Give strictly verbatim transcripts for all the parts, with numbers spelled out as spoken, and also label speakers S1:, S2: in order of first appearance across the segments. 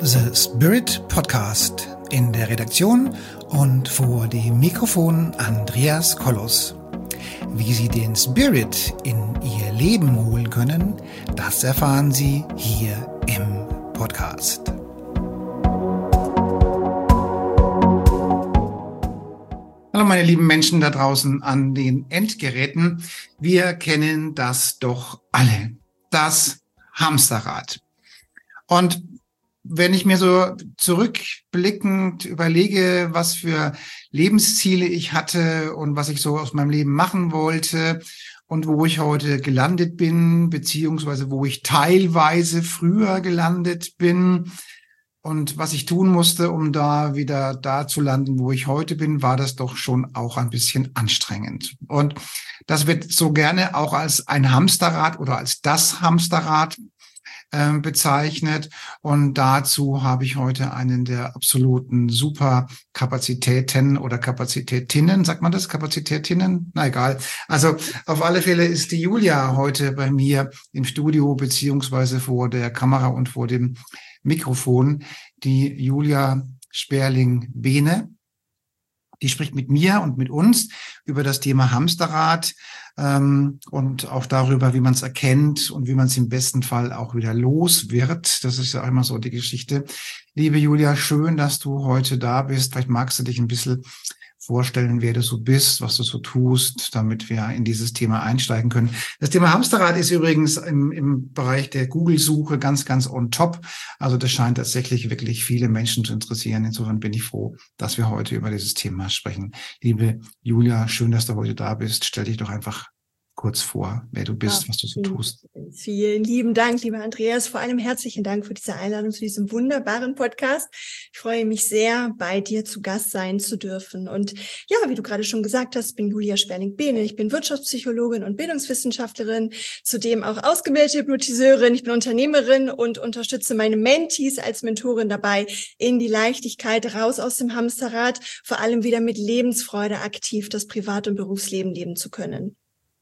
S1: The Spirit Podcast. In der Redaktion und vor dem Mikrofon Andreas Kollos. Wie Sie den Spirit in Ihr Leben holen können, das erfahren Sie hier im Podcast. Hallo meine lieben Menschen da draußen an den Endgeräten. Wir kennen das doch alle. Das Hamsterrad. Und wenn ich mir so zurückblickend überlege, was für Lebensziele ich hatte und was ich so aus meinem Leben machen wollte und wo ich heute gelandet bin, beziehungsweise wo ich teilweise früher gelandet bin und was ich tun musste, um da wieder da zu landen, wo ich heute bin, war das doch schon auch ein bisschen anstrengend. Und das wird so gerne auch als ein Hamsterrad oder als das Hamsterrad bezeichnet. Und dazu habe ich heute einen der absoluten Superkapazitäten oder Kapazitätinnen, sagt man das? Kapazitätinnen? Na egal. Also auf alle Fälle ist die Julia heute bei mir im Studio beziehungsweise vor der Kamera und vor dem Mikrofon. Die Julia Sperling-Behne. Die spricht mit mir und mit uns über das Thema Hamsterrad ähm, und auch darüber, wie man es erkennt und wie man es im besten Fall auch wieder los wird. Das ist ja auch immer so die Geschichte. Liebe Julia, schön, dass du heute da bist. Vielleicht magst du dich ein bisschen vorstellen, wer du so bist, was du so tust, damit wir in dieses Thema einsteigen können. Das Thema Hamsterrad ist übrigens im, im Bereich der Google-Suche ganz, ganz on top. Also das scheint tatsächlich wirklich viele Menschen zu interessieren. Insofern bin ich froh, dass wir heute über dieses Thema sprechen. Liebe Julia, schön, dass du heute da bist. Stell dich doch einfach kurz vor, wer du bist, ja, was du so tust.
S2: Vielen lieben Dank, lieber Andreas. Vor allem herzlichen Dank für diese Einladung zu diesem wunderbaren Podcast. Ich freue mich sehr, bei dir zu Gast sein zu dürfen. Und ja, wie du gerade schon gesagt hast, bin Julia Sperling-Behne. Ich bin Wirtschaftspsychologin und Bildungswissenschaftlerin, zudem auch ausgebildete Hypnotiseurin. Ich bin Unternehmerin und unterstütze meine Mentees als Mentorin dabei, in die Leichtigkeit raus aus dem Hamsterrad, vor allem wieder mit Lebensfreude aktiv das Privat- und Berufsleben leben zu können.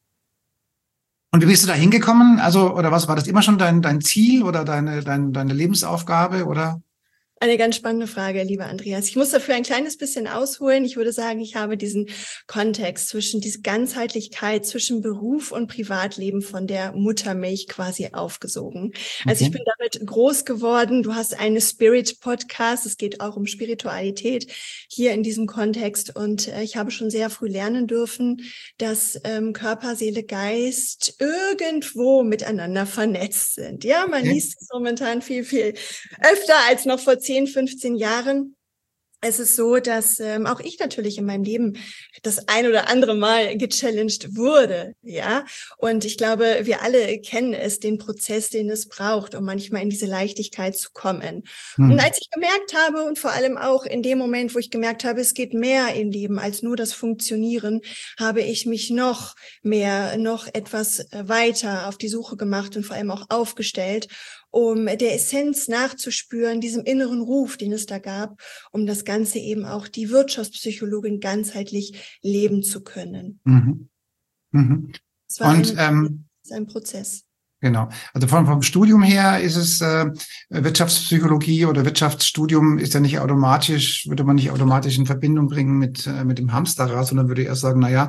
S1: Und wie bist du da hingekommen? Also, oder was war das immer schon dein, dein Ziel oder deine, deine, deine Lebensaufgabe, oder?
S2: Eine ganz spannende Frage, lieber Andreas. Ich muss dafür ein kleines bisschen ausholen. Ich würde sagen, ich habe diesen Kontext zwischen diese Ganzheitlichkeit zwischen Beruf und Privatleben von der Muttermilch quasi aufgesogen. Also okay. Ich bin damit groß geworden. Du hast einen Spirit-Podcast. Es geht auch um Spiritualität hier in diesem Kontext. Und äh, ich habe schon sehr früh lernen dürfen, dass ähm, Körper, Seele, Geist irgendwo miteinander vernetzt sind. Ja, man okay. liest es momentan viel, viel öfter als noch vor zehn, fünfzehn Jahren. Es ist so, dass ähm, auch ich natürlich in meinem Leben das ein oder andere Mal gechallenged wurde, ja. Und ich glaube, wir alle kennen es, den Prozess, den es braucht, um manchmal in diese Leichtigkeit zu kommen. Hm. Und als ich gemerkt habe und vor allem auch in dem Moment, wo ich gemerkt habe, es geht mehr im Leben als nur das Funktionieren, habe ich mich noch mehr, noch etwas weiter auf die Suche gemacht und vor allem auch aufgestellt, um der Essenz nachzuspüren, diesem inneren Ruf, den es da gab, um das Ganze eben auch die Wirtschaftspsychologin ganzheitlich leben zu können.
S1: Mhm. Mhm.
S2: Es war
S1: Und,
S2: eine,
S1: ähm,
S2: es ist ein Prozess.
S1: Genau. Also vom, vom Studium her ist es äh, Wirtschaftspsychologie oder Wirtschaftsstudium ist ja nicht automatisch, würde man nicht automatisch in Verbindung bringen mit, äh, mit dem Hamsterrad, sondern würde eher sagen, na ja,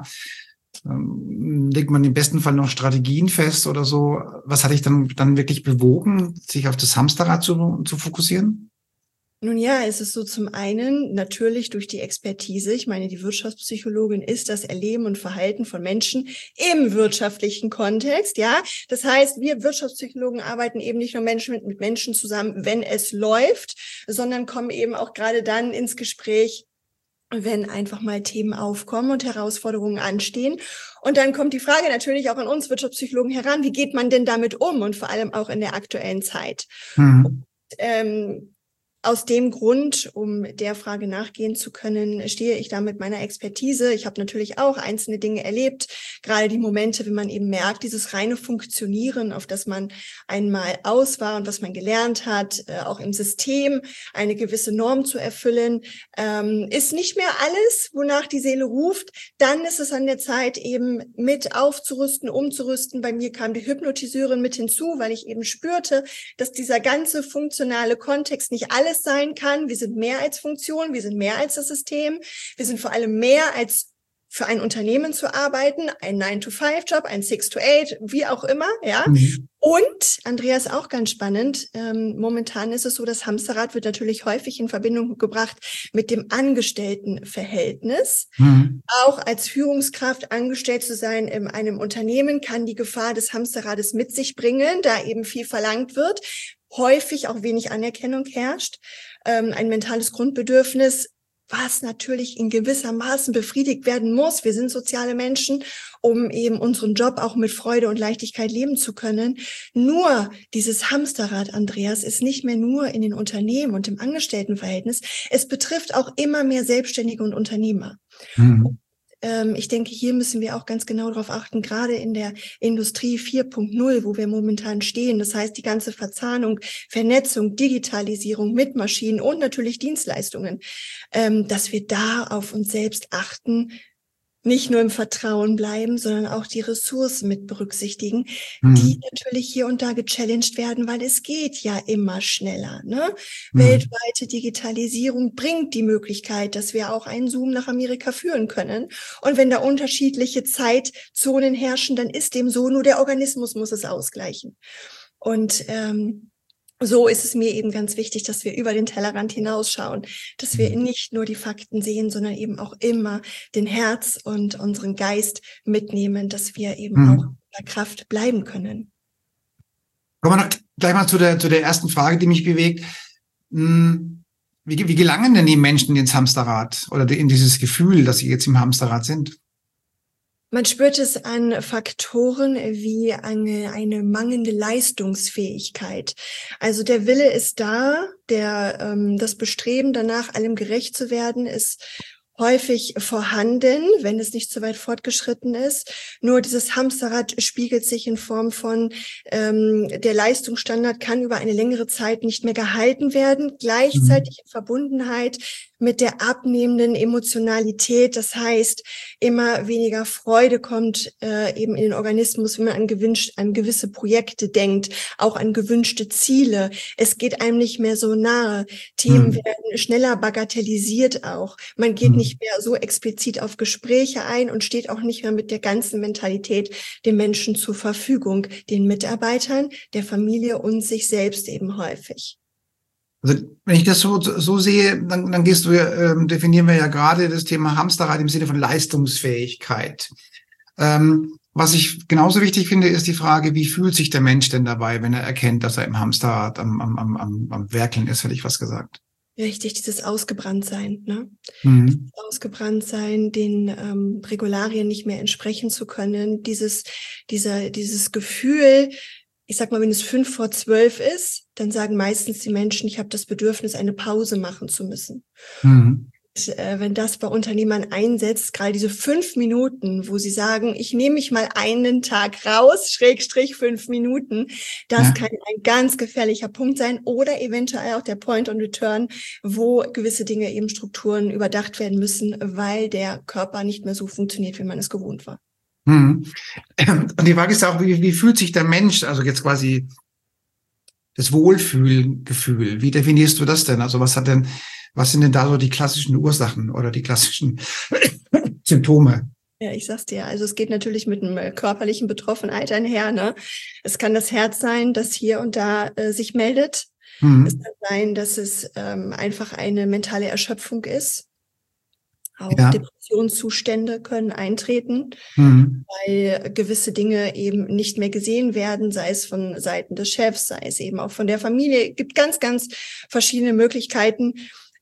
S1: ähm, legt man im besten Fall noch Strategien fest oder so. Was hat dich dann, dann wirklich bewogen, sich auf das Hamsterrad zu, zu fokussieren?
S2: Nun ja, es ist so zum einen natürlich durch die Expertise. Ich meine, die Wirtschaftspsychologin ist das Erleben und Verhalten von Menschen im wirtschaftlichen Kontext, ja. Das heißt, wir Wirtschaftspsychologen arbeiten eben nicht nur Menschen mit, mit Menschen zusammen, wenn es läuft, sondern kommen eben auch gerade dann ins Gespräch, wenn einfach mal Themen aufkommen und Herausforderungen anstehen. Und dann kommt die Frage natürlich auch an uns Wirtschaftspsychologen heran, wie geht man denn damit um und vor allem auch in der aktuellen Zeit?
S1: Mhm.
S2: Und, ähm, aus dem Grund, um der Frage nachgehen zu können, stehe ich da mit meiner Expertise. Ich habe natürlich auch einzelne Dinge erlebt, gerade die Momente, wenn man eben merkt, dieses reine Funktionieren, auf das man einmal aus war und was man gelernt hat, äh, auch im System eine gewisse Norm zu erfüllen, ähm, ist nicht mehr alles, wonach die Seele ruft. Dann ist es an der Zeit, eben mit aufzurüsten, umzurüsten. Bei mir kam die Hypnotiseurin mit hinzu, weil ich eben spürte, dass dieser ganze funktionale Kontext nicht alles sein kann. Wir sind mehr als Funktion, wir sind mehr als das System. Wir sind vor allem mehr als für ein Unternehmen zu arbeiten, ein nine to five Job, ein six to eight, wie auch immer, ja. Mhm. Und, Andreas, auch ganz spannend, ähm, momentan ist es so, das Hamsterrad wird natürlich häufig in Verbindung gebracht mit dem Angestelltenverhältnis. Mhm. Auch als Führungskraft angestellt zu sein in einem Unternehmen kann die Gefahr des Hamsterrades mit sich bringen, da eben viel verlangt wird, häufig auch wenig Anerkennung herrscht, ähm, ein mentales Grundbedürfnis, was natürlich in gewisser Maßen befriedigt werden muss. Wir sind soziale Menschen, um eben unseren Job auch mit Freude und Leichtigkeit leben zu können. Nur dieses Hamsterrad, Andreas, ist nicht mehr nur in den Unternehmen und im Angestelltenverhältnis. Es betrifft auch immer mehr Selbstständige und Unternehmer. Mhm. Ich denke, hier müssen wir auch ganz genau darauf achten, gerade in der Industrie vier Punkt null, wo wir momentan stehen. Das heißt, die ganze Verzahnung, Vernetzung, Digitalisierung mit Maschinen und natürlich Dienstleistungen, dass wir da auf uns selbst achten, nicht nur im Vertrauen bleiben, sondern auch die Ressourcen mit berücksichtigen, mhm. die natürlich hier und da gechallenged werden, weil es geht ja immer schneller. Ne? Mhm. Weltweite Digitalisierung bringt die Möglichkeit, dass wir auch einen Zoom nach Amerika führen können. Und wenn da unterschiedliche Zeitzonen herrschen, dann ist dem so, nur der Organismus muss es ausgleichen. Und ähm, so ist es mir eben ganz wichtig, dass wir über den Tellerrand hinausschauen, dass wir nicht nur die Fakten sehen, sondern eben auch immer den Herz und unseren Geist mitnehmen, dass wir eben mhm. auch in der Kraft bleiben können.
S1: Kommen wir noch gleich mal zu der, zu der ersten Frage, die mich bewegt. Wie, wie gelangen denn die Menschen ins Hamsterrad oder in dieses Gefühl, dass sie jetzt im Hamsterrad sind?
S2: Man spürt es an Faktoren wie eine, eine mangelnde Leistungsfähigkeit. Also der Wille ist da, der ähm, das Bestreben danach, allem gerecht zu werden, ist häufig vorhanden, wenn es nicht so weit fortgeschritten ist. Nur dieses Hamsterrad spiegelt sich in Form von, ähm, der Leistungsstandard kann über eine längere Zeit nicht mehr gehalten werden, gleichzeitig in Verbundenheit mit der abnehmenden Emotionalität. Das heißt, immer weniger Freude kommt äh, eben in den Organismus, wenn man an, gewünscht, an gewisse Projekte denkt, auch an gewünschte Ziele. Es geht einem nicht mehr so nahe. Themen hm. werden schneller bagatellisiert auch. Man geht hm. nicht mehr so explizit auf Gespräche ein und steht auch nicht mehr mit der ganzen Mentalität den Menschen zur Verfügung, den Mitarbeitern, der Familie und sich selbst eben häufig.
S1: Also wenn ich das so so sehe, dann, dann gehst du, ähm, definieren wir ja gerade das Thema Hamsterrad im Sinne von Leistungsfähigkeit. Ähm, was ich genauso wichtig finde, ist die Frage, wie fühlt sich der Mensch denn dabei, wenn er erkennt, dass er im Hamsterrad am, am, am, am Werkeln ist, hätte ich was gesagt.
S2: Richtig, dieses Ausgebranntsein, ne? Mhm. Ausgebranntsein, den ähm, Regularien nicht mehr entsprechen zu können, dieses, dieser, dieses Gefühl, ich sag mal, wenn es fünf vor zwölf ist, dann sagen meistens die Menschen, ich habe das Bedürfnis, eine Pause machen zu müssen. Mhm. Und, äh, wenn das bei Unternehmern einsetzt, gerade diese fünf Minuten, wo sie sagen, ich nehme mich mal einen Tag raus, Schrägstrich fünf Minuten, das ja. kann ein ganz gefährlicher Punkt sein oder eventuell auch der Point on Return, wo gewisse Dinge eben Strukturen überdacht werden müssen, weil der Körper nicht mehr so funktioniert, wie man es gewohnt war.
S1: Mhm. Und die Frage ist auch, wie, wie fühlt sich der Mensch, also jetzt quasi das Wohlfühlgefühl, wie definierst du das denn? Also was hat denn, was sind denn da so die klassischen Ursachen oder die klassischen Symptome?
S2: Ja, ich sag's dir, also es geht natürlich mit einem körperlichen Betroffenheit einher, ne? Es kann das Herz sein, das hier und da äh, sich meldet. Mhm. Es kann sein, dass es ähm, einfach eine mentale Erschöpfung ist. Auch ja. Depressionszustände können eintreten, mhm. weil gewisse Dinge eben nicht mehr gesehen werden, sei es von Seiten des Chefs, sei es eben auch von der Familie. Es gibt ganz, ganz verschiedene Möglichkeiten.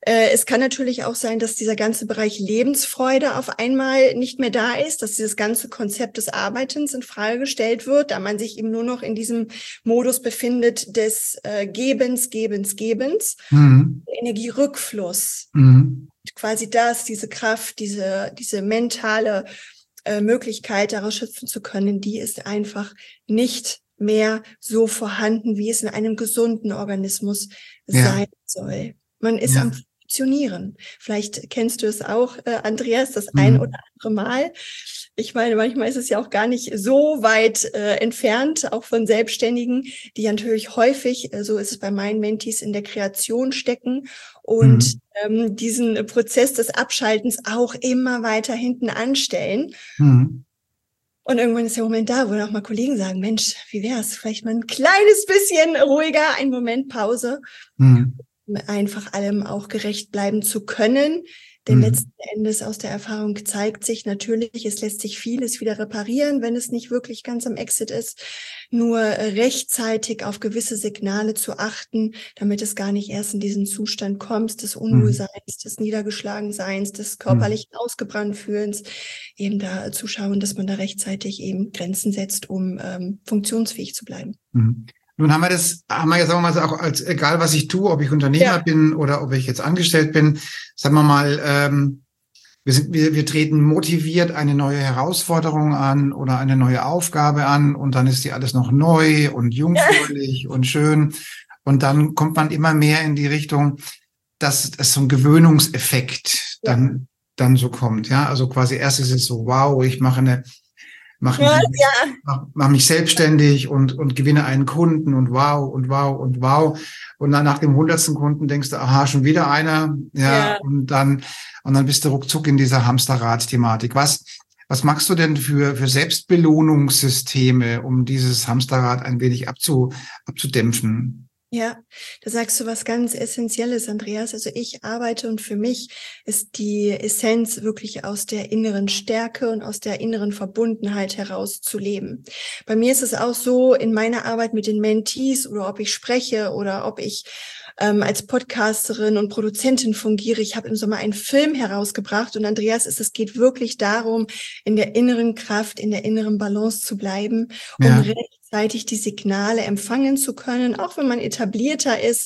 S2: Äh, es kann natürlich auch sein, dass dieser ganze Bereich Lebensfreude auf einmal nicht mehr da ist, dass dieses ganze Konzept des Arbeitens in Frage gestellt wird, da man sich eben nur noch in diesem Modus befindet des äh, Gebens, Gebens, Gebens.
S1: Mhm.
S2: Energierückfluss.
S1: Mhm.
S2: Quasi das, diese Kraft, diese, diese mentale äh, Möglichkeit, daraus schöpfen zu können, die ist einfach nicht mehr so vorhanden, wie es in einem gesunden Organismus
S1: Ja.
S2: sein soll. Man ist
S1: Ja.
S2: am Funktionieren. Vielleicht kennst du es auch, äh, Andreas, das ein
S1: Mhm.
S2: oder andere Mal. Ich meine, manchmal ist es ja auch gar nicht so weit äh, entfernt, auch von Selbstständigen, die natürlich häufig, äh, so ist es bei meinen Mentees, in der Kreation stecken und
S1: Mhm.
S2: ähm, diesen Prozess des Abschaltens auch immer weiter hinten anstellen.
S1: Mhm.
S2: Und irgendwann ist der Moment da, wo auch mal Kollegen sagen, Mensch, wie wär's? Vielleicht mal ein kleines bisschen ruhiger, ein Moment Pause,
S1: Mhm.
S2: um einfach allem auch gerecht bleiben zu können. Denn
S1: Mhm.
S2: letzten Endes aus der Erfahrung zeigt sich natürlich, es lässt sich vieles wieder reparieren, wenn es nicht wirklich ganz am Exit ist. Nur rechtzeitig auf gewisse Signale zu achten, damit es gar nicht erst in diesen Zustand kommt, des Unwohlseins, des Niedergeschlagenseins, des körperlichen Ausgebranntfühlens, eben da zu schauen, dass man da rechtzeitig eben Grenzen setzt, um ähm, funktionsfähig zu bleiben.
S1: Mhm. Nun haben wir das, haben wir jetzt, sagen wir mal, so auch als, egal was ich tue, ob ich Unternehmer
S2: Ja.
S1: bin oder ob ich jetzt angestellt bin, sagen wir mal, ähm, wir sind, wir, wir treten motiviert eine neue Herausforderung an oder eine neue Aufgabe an und dann ist die alles noch neu und jungfräulich und schön und dann kommt man immer mehr in die Richtung, dass es so ein Gewöhnungseffekt
S2: Ja.
S1: dann, dann so kommt, ja, also quasi erst ist es so, wow, ich mache eine mache
S2: Ja,
S1: mich,
S2: ja.
S1: mach, mach mich selbstständig und, und gewinne einen Kunden und wow und wow und wow. Und dann nach dem hundertsten Kunden denkst du, aha, schon wieder einer. Ja,
S2: Ja.
S1: und dann, und dann bist du ruckzuck in dieser Hamsterrad-Thematik. Was, was machst du denn für, für Selbstbelohnungssysteme, um dieses Hamsterrad ein wenig abzu, abzudämpfen?
S2: Ja, da sagst du was ganz Essentielles, Andreas. Also ich arbeite und für mich ist die Essenz wirklich aus der inneren Stärke und aus der inneren Verbundenheit heraus zu leben. Bei mir ist es auch so in meiner Arbeit mit den Mentees oder ob ich spreche oder ob ich ähm, als Podcasterin und Produzentin fungiere. Ich habe im Sommer einen Film herausgebracht und Andreas, ist, es geht wirklich darum, in der inneren Kraft, in der inneren Balance zu bleiben, um
S1: Ja.
S2: rechtzeitig die Signale empfangen zu können, auch wenn man etablierter ist,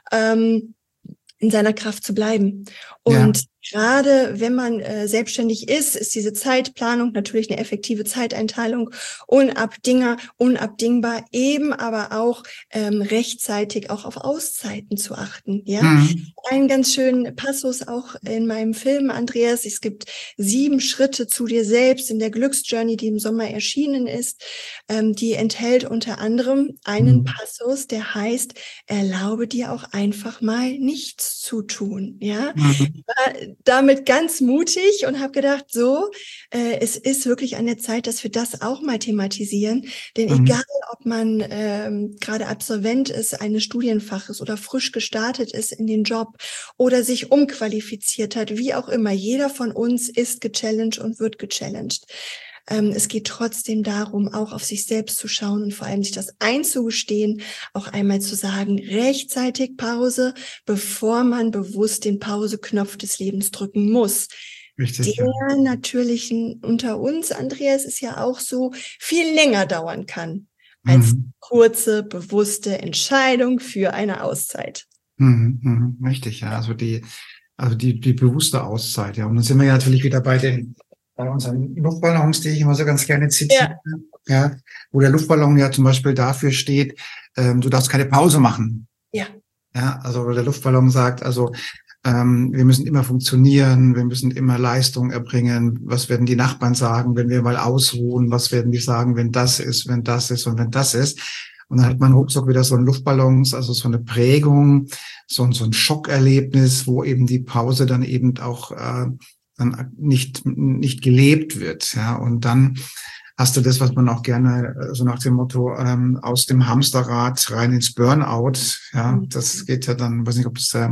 S2: ähm, in seiner Kraft zu bleiben.
S1: Ja.
S2: Und gerade wenn man äh, selbstständig ist, ist diese Zeitplanung natürlich eine effektive Zeiteinteilung unabdingbar, unabdingbar, eben aber auch ähm, rechtzeitig auch auf Auszeiten zu achten. Ja,
S1: Mhm.
S2: einen ganz schönen Passus auch in meinem Film, Andreas. Es gibt sieben Schritte zu dir selbst in der Glücksjourney, die im Sommer erschienen ist. Ähm, die enthält unter anderem einen
S1: Mhm.
S2: Passus, der heißt: Erlaube dir auch einfach mal nichts zu tun. Ja,
S1: Mhm.
S2: war damit ganz mutig und habe gedacht, so, äh, es ist wirklich an der Zeit, dass wir das auch mal thematisieren. Denn
S1: Mhm.
S2: egal, ob man ähm, gerade Absolvent ist, eines Studienfaches oder frisch gestartet ist in den Job oder sich umqualifiziert hat, wie auch immer, jeder von uns ist gechallenged und wird gechallenged. Ähm, es geht trotzdem darum, auch auf sich selbst zu schauen und vor allem sich das einzugestehen, auch einmal zu sagen, rechtzeitig Pause, bevor man bewusst den Pause-Knopf des Lebens drücken muss.
S1: Richtig,
S2: Der
S1: ja.
S2: natürlichen unter uns, Andreas, ist ja auch so, viel länger dauern kann als
S1: Mhm.
S2: kurze, bewusste Entscheidung für eine Auszeit.
S1: Mhm. Mhm. Richtig, ja. Also die, also die, die bewusste Auszeit, ja. Und dann sind wir ja natürlich wieder bei den, bei unseren Luftballons, die ich immer so ganz gerne zitiere,
S2: Ja,
S1: ja, wo der Luftballon ja zum Beispiel dafür steht, ähm, du darfst keine Pause machen.
S2: ja,
S1: Ja, also der Luftballon sagt, also ähm, wir müssen immer funktionieren, wir müssen immer Leistung erbringen. Was werden die Nachbarn sagen, wenn wir mal ausruhen? Was werden die sagen, wenn das ist, wenn das ist und wenn das ist? Und dann hat man ruckzuck wieder so einen Luftballons, also so eine Prägung, so, so ein Schockerlebnis, wo eben die Pause dann eben auch äh, dann nicht nicht gelebt wird. Ja, und dann hast du das, was man auch gerne so nach dem Motto ähm, aus dem Hamsterrad rein ins Burnout. Ja, das geht ja dann, weiß nicht, ob das, äh,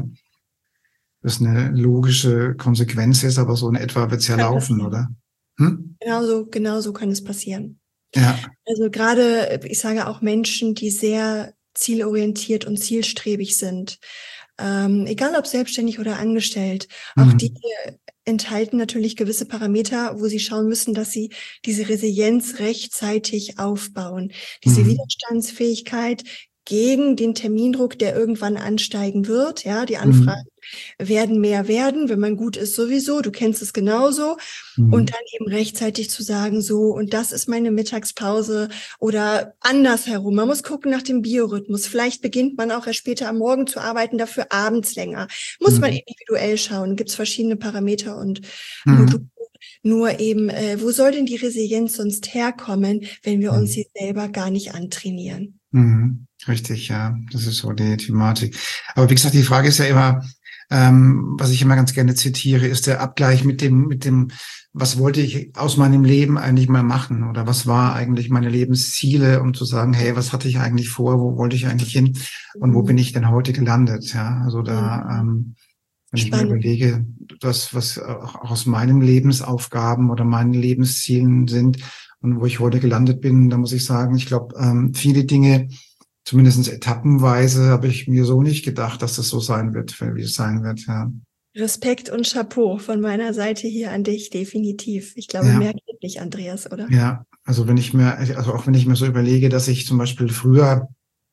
S1: das eine logische Konsequenz ist, aber so in etwa wird's ja
S2: kann
S1: laufen,
S2: passieren.
S1: oder? Hm?
S2: Genauso, genauso kann es passieren.
S1: Ja.
S2: Also gerade, ich sage auch Menschen, die sehr zielorientiert und zielstrebig sind, ähm, egal ob selbstständig oder angestellt, auch
S1: Mhm.
S2: die enthalten natürlich gewisse Parameter, wo sie schauen müssen, dass sie diese Resilienz rechtzeitig aufbauen. Diese
S1: Mhm.
S2: Widerstandsfähigkeit gegen den Termindruck, der irgendwann ansteigen wird. Ja, die Anfragen
S1: Mhm.
S2: werden mehr werden, wenn man gut ist sowieso. Du kennst es genauso. Und
S1: Mhm.
S2: dann eben rechtzeitig zu sagen, so, und das ist meine Mittagspause oder andersherum. Man muss gucken nach dem Biorhythmus. Vielleicht beginnt man auch erst später am Morgen zu arbeiten, dafür abends länger. Muss man
S1: Mhm.
S2: individuell schauen. Gibt es verschiedene Parameter und Module.
S1: Mhm.
S2: Nur eben, äh, wo soll denn die Resilienz sonst herkommen, wenn wir uns
S1: Mhm.
S2: sie selber gar nicht antrainieren?
S1: Mhm. Richtig, ja, das ist so die Thematik. Aber wie gesagt, die Frage ist ja immer, ähm, was ich immer ganz gerne zitiere, ist der Abgleich mit dem, mit dem, was wollte ich aus meinem Leben eigentlich mal machen? Oder was war eigentlich meine Lebensziele, um zu sagen, hey, was hatte ich eigentlich vor? Wo wollte ich eigentlich hin? Und wo bin
S2: Mhm.
S1: ich denn heute gelandet? Ja, also da,
S2: Mhm.
S1: ähm, wenn ich mir
S2: Spannend.
S1: überlege, das, was auch aus meinen Lebensaufgaben oder meinen Lebenszielen sind und wo ich heute gelandet bin, da muss ich sagen, ich glaube, ähm, viele Dinge, zumindest etappenweise, habe ich mir so nicht gedacht, dass das so sein wird, wie es sein wird. Ja,
S2: Respekt und Chapeau von meiner Seite hier an dich, definitiv. Ich glaube,
S1: ja,
S2: mehr geht nicht, Andreas, oder?
S1: ja. Also wenn ich mir, also auch wenn ich mir so überlege, dass ich zum Beispiel früher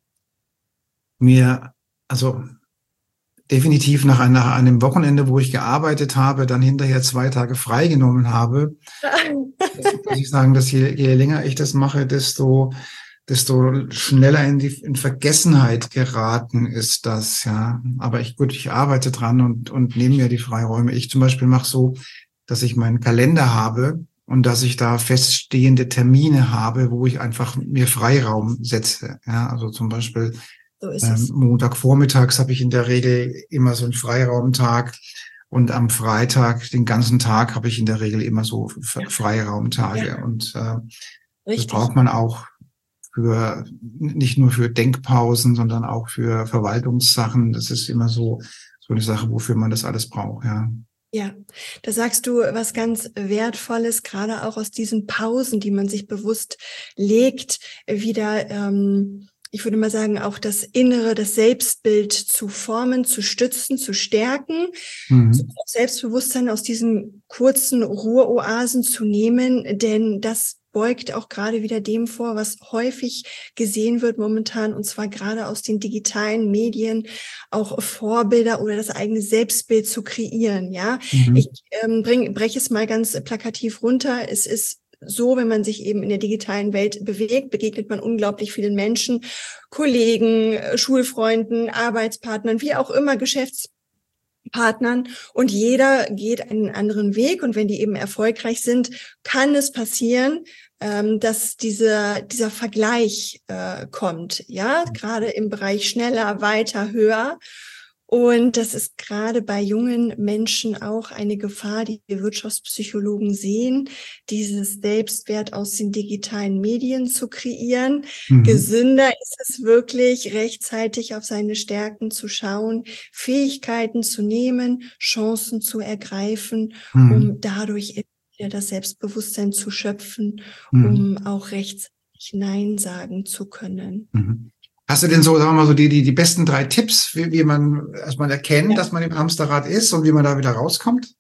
S1: mir, also definitiv nach, ein, nach einem Wochenende, wo ich gearbeitet habe, dann hinterher zwei Tage freigenommen habe, dass, dass ich sagen, dass je, je länger ich das mache, desto, desto schneller in die in Vergessenheit geraten ist das, ja. Aber ich, gut, ich arbeite dran und, und nehme mir die Freiräume. Ich zum Beispiel mache so, dass ich meinen Kalender habe und dass ich da feststehende Termine habe, wo ich einfach mir Freiraum setze. Ja, also zum Beispiel
S2: So ist
S1: ähm,
S2: es.
S1: Montagvormittags habe ich in der Regel immer so einen Freiraumtag und am Freitag, den ganzen Tag, habe ich in der Regel immer so F-
S2: Ja,
S1: Freiraumtage.
S2: ja,
S1: Und äh, das
S2: richtig.
S1: braucht man auch für nicht nur für Denkpausen, sondern auch für Verwaltungssachen. Das ist immer so so eine Sache, wofür man das alles braucht. Ja.
S2: Ja, da sagst du was ganz Wertvolles, gerade auch aus diesen Pausen, die man sich bewusst legt, wieder, ähm, ich würde mal sagen, auch das Innere, das Selbstbild zu formen, zu stützen, zu stärken, so
S1: Mhm.
S2: auch Selbstbewusstsein aus diesen kurzen Ruheoasen zu nehmen, denn das beugt auch gerade wieder dem vor, was häufig gesehen wird momentan, und zwar gerade aus den digitalen Medien, auch Vorbilder oder das eigene Selbstbild zu kreieren. Ja, ich
S1: Mhm.
S2: ähm, bring, breche es mal ganz plakativ runter. Es ist so, wenn man sich eben in der digitalen Welt bewegt, begegnet man unglaublich vielen Menschen, Kollegen, äh, Schulfreunden, Arbeitspartnern, wie auch immer, Geschäftspartnern, und jeder geht einen anderen Weg, und wenn die eben erfolgreich sind, kann es passieren, ähm, dass dieser dieser Vergleich äh, kommt, ja, gerade im Bereich schneller, weiter, höher. Und das ist gerade bei jungen Menschen auch eine Gefahr, die wir Wirtschaftspsychologen sehen, dieses Selbstwert aus den digitalen Medien zu kreieren.
S1: Mhm.
S2: Gesünder ist es wirklich, rechtzeitig auf seine Stärken zu schauen, Fähigkeiten zu nehmen, Chancen zu ergreifen,
S1: Mhm.
S2: um dadurch wieder das Selbstbewusstsein zu schöpfen,
S1: Mhm.
S2: um auch rechtzeitig Nein sagen zu können.
S1: Mhm. Hast du denn so, sagen wir mal, so die, die, die besten drei Tipps, wie, wie man erstmal erkennt,
S2: Ja.
S1: dass man im Hamsterrad ist und wie man da wieder rauskommt?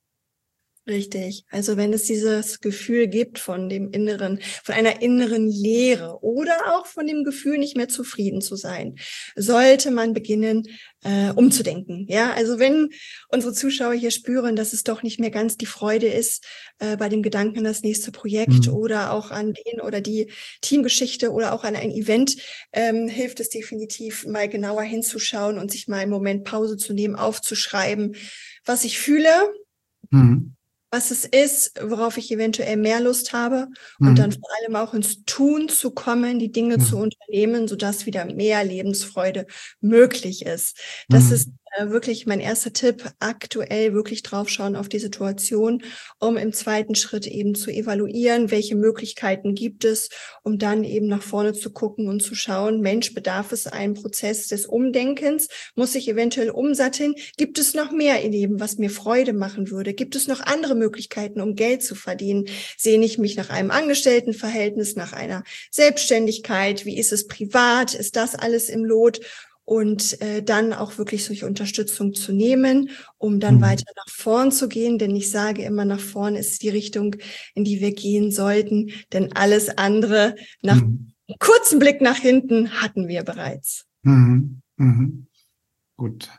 S2: Richtig. Also wenn es dieses Gefühl gibt von dem inneren, von einer inneren Leere oder auch von dem Gefühl, nicht mehr zufrieden zu sein, sollte man beginnen, äh, umzudenken. Ja, also wenn unsere Zuschauer hier spüren, dass es doch nicht mehr ganz die Freude ist, äh, bei dem Gedanken an das nächste Projekt
S1: Mhm.
S2: oder auch an den oder die Teamgeschichte oder auch an ein Event, ähm, hilft es definitiv, mal genauer hinzuschauen und sich mal einen Moment Pause zu nehmen, aufzuschreiben, was ich fühle,
S1: Mhm.
S2: was es ist, worauf ich eventuell mehr Lust habe, und dann
S1: Mhm.
S2: vor allem auch ins Tun zu kommen, die Dinge zu
S1: Mhm.
S2: unternehmen, sodass wieder mehr Lebensfreude möglich ist. Das ist
S1: Mhm.
S2: äh, wirklich mein erster Tipp, aktuell wirklich draufschauen auf die Situation, um im zweiten Schritt eben zu evaluieren, welche Möglichkeiten gibt es, um dann eben nach vorne zu gucken und zu schauen, Mensch, bedarf es einen Prozess des Umdenkens? Muss ich eventuell umsatteln? Gibt es noch mehr im Leben, was mir Freude machen würde? Gibt es noch andere Möglichkeiten, um Geld zu verdienen? Sehne ich mich nach einem Angestelltenverhältnis, nach einer Selbstständigkeit? Wie ist es privat? Ist das alles im Lot? und äh, dann auch wirklich solche Unterstützung zu nehmen, um dann mhm. weiter nach vorn zu gehen. Denn ich sage immer, nach vorn ist die Richtung, in die wir gehen sollten, denn alles andere, nach mhm. kurzen Blick nach hinten, hatten wir bereits.
S1: Mhm. Mhm. Gut.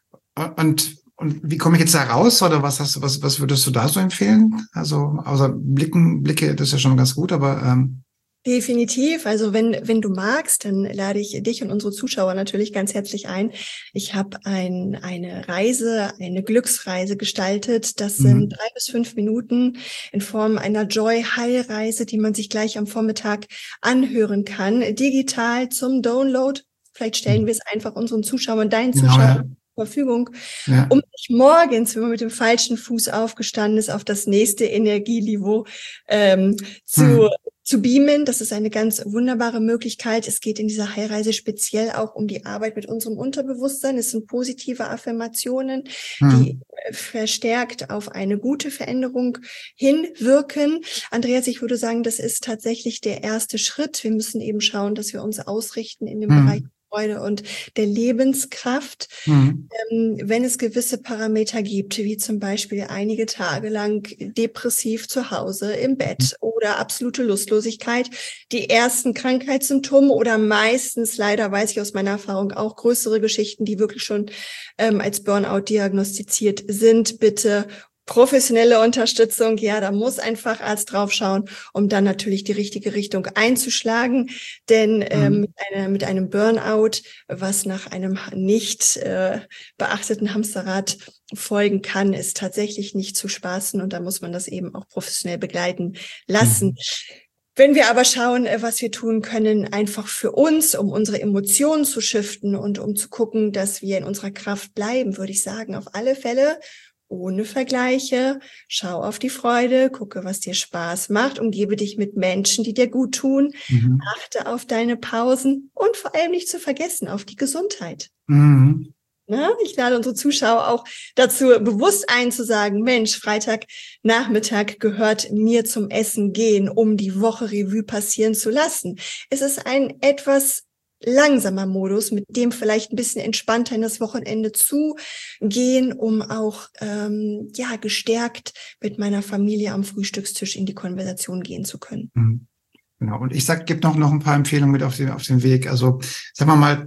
S1: Und, und wie komme ich jetzt da raus? Oder was hast du, was, was würdest du da so empfehlen? Also, außer Blicken, Blicke, das ist ja schon ganz gut, aber ähm
S2: definitiv. Also wenn wenn du magst, dann lade ich dich und unsere Zuschauer natürlich ganz herzlich ein. Ich habe ein, eine Reise, eine Glücksreise gestaltet. Das sind mhm. drei bis fünf Minuten in Form einer Joy-Heilreise, die man sich gleich am Vormittag anhören kann, digital zum Download. Vielleicht stellen wir es einfach unseren Zuschauern, deinen
S1: genau,
S2: Zuschauern
S1: ja.
S2: zur Verfügung,
S1: ja.
S2: um sich morgens, wenn man mit dem falschen Fuß aufgestanden ist, auf das nächste Energieniveau ähm, zu mhm. zu beamen. Das ist eine ganz wunderbare Möglichkeit. Es geht in dieser Heilreise speziell auch um die Arbeit mit unserem Unterbewusstsein. Es sind positive Affirmationen, mhm. die verstärkt auf eine gute Veränderung hinwirken. Andreas, ich würde sagen, das ist tatsächlich der erste Schritt. Wir müssen eben schauen, dass wir uns ausrichten in dem mhm. Bereich Freude und der Lebenskraft. Mhm. Ähm, wenn es gewisse Parameter gibt, wie zum Beispiel einige Tage lang depressiv zu Hause im Bett oder absolute Lustlosigkeit, die ersten Krankheitssymptome oder meistens, leider weiß ich aus meiner Erfahrung, auch größere Geschichten, die wirklich schon ähm, als Burnout diagnostiziert sind, bitte professionelle Unterstützung, ja, da muss ein Facharzt draufschauen, um dann natürlich die richtige Richtung einzuschlagen. Denn äh, mhm. mit, einer, mit einem Burnout, was nach einem nicht äh, beachteten Hamsterrad folgen kann, ist tatsächlich nicht zu spaßen. Und da muss man das eben auch professionell begleiten lassen. Mhm. Wenn wir aber schauen, was wir tun können, einfach für uns, um unsere Emotionen zu shiften und um zu gucken, dass wir in unserer Kraft bleiben, würde ich sagen, auf alle Fälle ohne Vergleiche, schau auf die Freude, gucke, was dir Spaß macht, umgebe dich mit Menschen, die dir gut tun, mhm. achte auf deine Pausen und vor allem nicht zu vergessen, auf die Gesundheit. Mhm. Na, ich lade unsere Zuschauer auch dazu bewusst ein, zu sagen, Mensch, Freitagnachmittag gehört mir zum Essen gehen, um die Woche Revue passieren zu lassen. Es ist ein etwas langsamer Modus, mit dem vielleicht ein bisschen entspannter in das Wochenende zu gehen, um auch ähm, ja gestärkt mit meiner Familie am Frühstückstisch in die Konversation gehen zu können.
S1: Mhm. Genau. Und ich sag, gebe noch noch ein paar Empfehlungen mit auf den auf den Weg. Also sagen wir mal,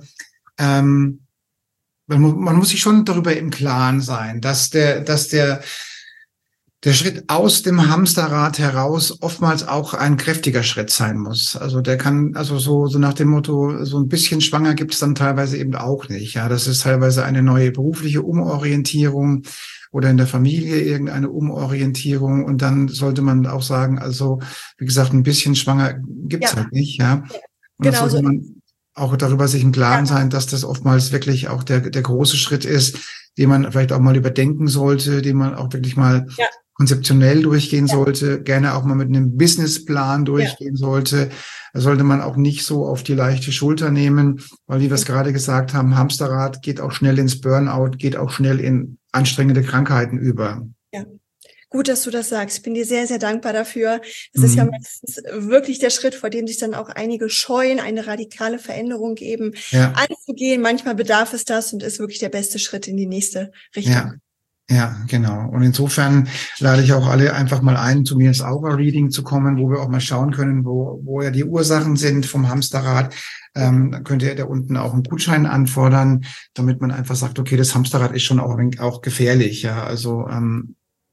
S1: ähm, man, man muss sich schon darüber im Klaren sein, dass der dass der der Schritt aus dem Hamsterrad heraus oftmals auch ein kräftiger Schritt sein muss. Also der kann, also so, so nach dem Motto, so ein bisschen schwanger gibt es dann teilweise eben auch nicht. Ja, das ist teilweise eine neue berufliche Umorientierung oder in der Familie irgendeine Umorientierung. Und dann sollte man auch sagen, also, wie gesagt, ein bisschen schwanger gibt's ja halt nicht, ja. Und genau dann sollte man auch darüber sich im Klaren ja. sein, dass das oftmals wirklich auch der, der große Schritt ist, den man vielleicht auch mal überdenken sollte, den man auch wirklich mal ja. konzeptionell durchgehen ja. sollte, gerne auch mal mit einem Businessplan durchgehen ja. sollte. Da sollte man auch nicht so auf die leichte Schulter nehmen, weil, wie wir es ja. gerade gesagt haben, Hamsterrad geht auch schnell ins Burnout, geht auch schnell in anstrengende Krankheiten über.
S2: Ja. Gut, dass du das sagst. Ich bin dir sehr, sehr dankbar dafür. Das mhm. ist ja meistens wirklich der Schritt, vor dem sich dann auch einige scheuen, eine radikale Veränderung eben ja. anzugehen. Manchmal bedarf es das und ist wirklich der beste Schritt in die nächste Richtung.
S1: Ja. Ja, genau. Und insofern lade ich auch alle einfach mal ein, zu mir ins Aura-Reading zu kommen, wo wir auch mal schauen können, wo, wo ja die Ursachen sind vom Hamsterrad. Ähm, dann könnt ihr da unten auch einen Gutschein anfordern, damit man einfach sagt, okay, das Hamsterrad ist schon auch, auch gefährlich. Ja, also, ähm,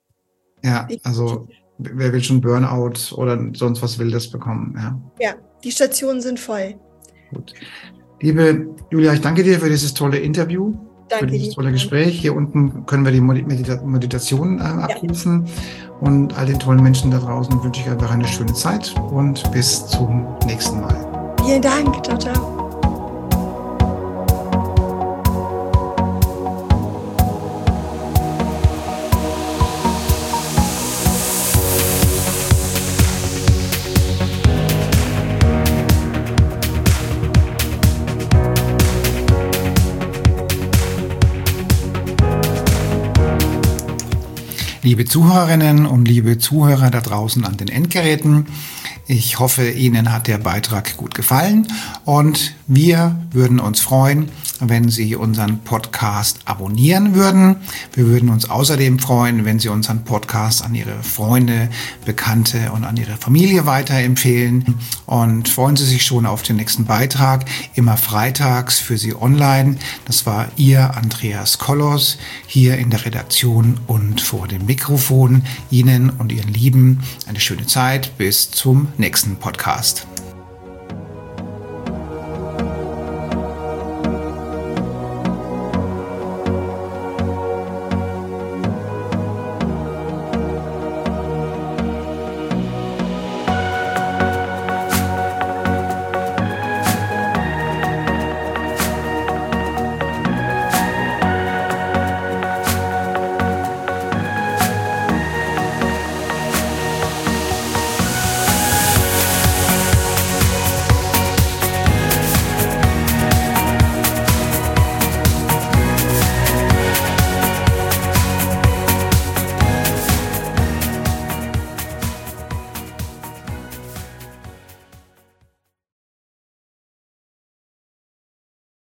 S1: ja, also, wer will schon Burnout oder sonst was Wildes bekommen? Ja,
S2: ja, die Stationen sind voll.
S1: Gut. Liebe Julia, ich danke dir für dieses tolle Interview.
S2: Danke
S1: für dieses tolle Gespräch. Hier unten können wir die Medita- Meditation äh, abrufen. Ja. Und all den tollen Menschen da draußen wünsche ich einfach eine schöne Zeit und bis zum nächsten Mal.
S2: Vielen Dank. Ciao, ciao.
S1: Liebe Zuhörerinnen und liebe Zuhörer da draußen an den Endgeräten, Ich hoffe, Ihnen hat der Beitrag gut gefallen und wir würden uns freuen, wenn Sie unseren Podcast abonnieren würden. Wir würden uns außerdem freuen, wenn Sie unseren Podcast an Ihre Freunde, Bekannte und an Ihre Familie weiterempfehlen. Und freuen Sie sich schon auf den nächsten Beitrag, immer freitags für Sie online. Das war Ihr Andreas Kollos hier in der Redaktion und vor dem Mikrofon. Ihnen und Ihren Lieben eine schöne Zeit. Bis zum nächsten Podcast.